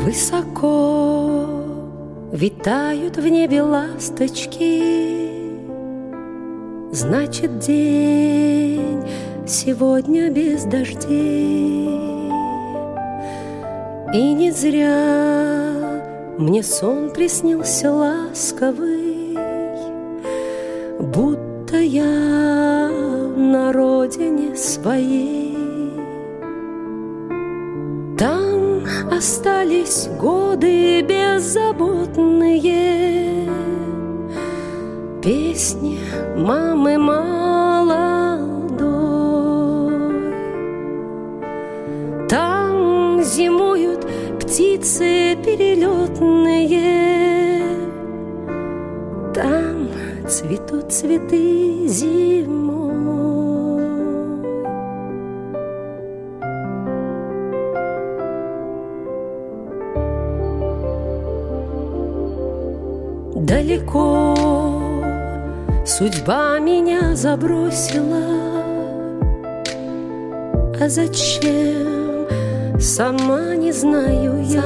Высоко витают в небе ласточки, значит, день сегодня без дождей. И не зря мне сон приснился ласковый, будто я на родине своей. Там остались годы беззаботные, песни мамы молодой. Там зимуют птицы перелетные, там цветут цветы зимой. Далеко судьба меня забросила, а зачем, сама не знаю я.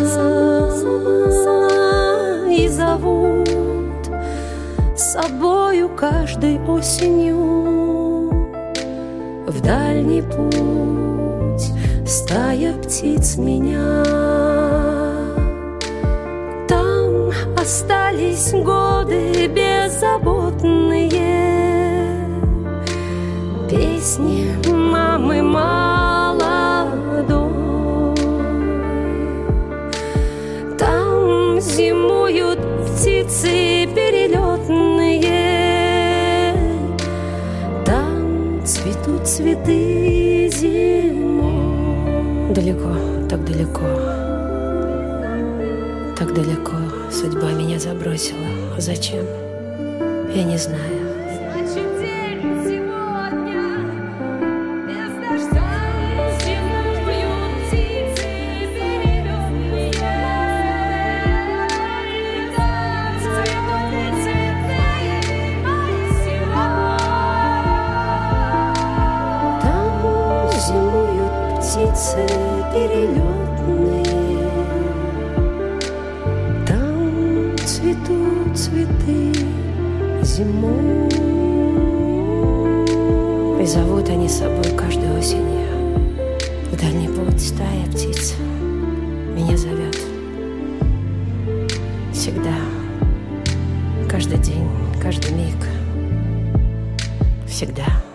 И зовут с собою каждой осенью в дальний путь стая птиц меня. Там остались годы беззаботные, песни мамы молодой. Там зимуют птицы перелетные, там цветут цветы зимой. Далеко, так далеко, так далеко судьба меня забросила. Зачем? Я не знаю. Значит, день сегодня без дождя. Зимуют птицы перелетные, там цветут цветы зимой. Там зимуют птицы перелетные, там цветут цветы зимой. И зовут они с собой каждой осенью в дальний путь стая птиц меня зовет. Всегда, каждый день, каждый миг, всегда.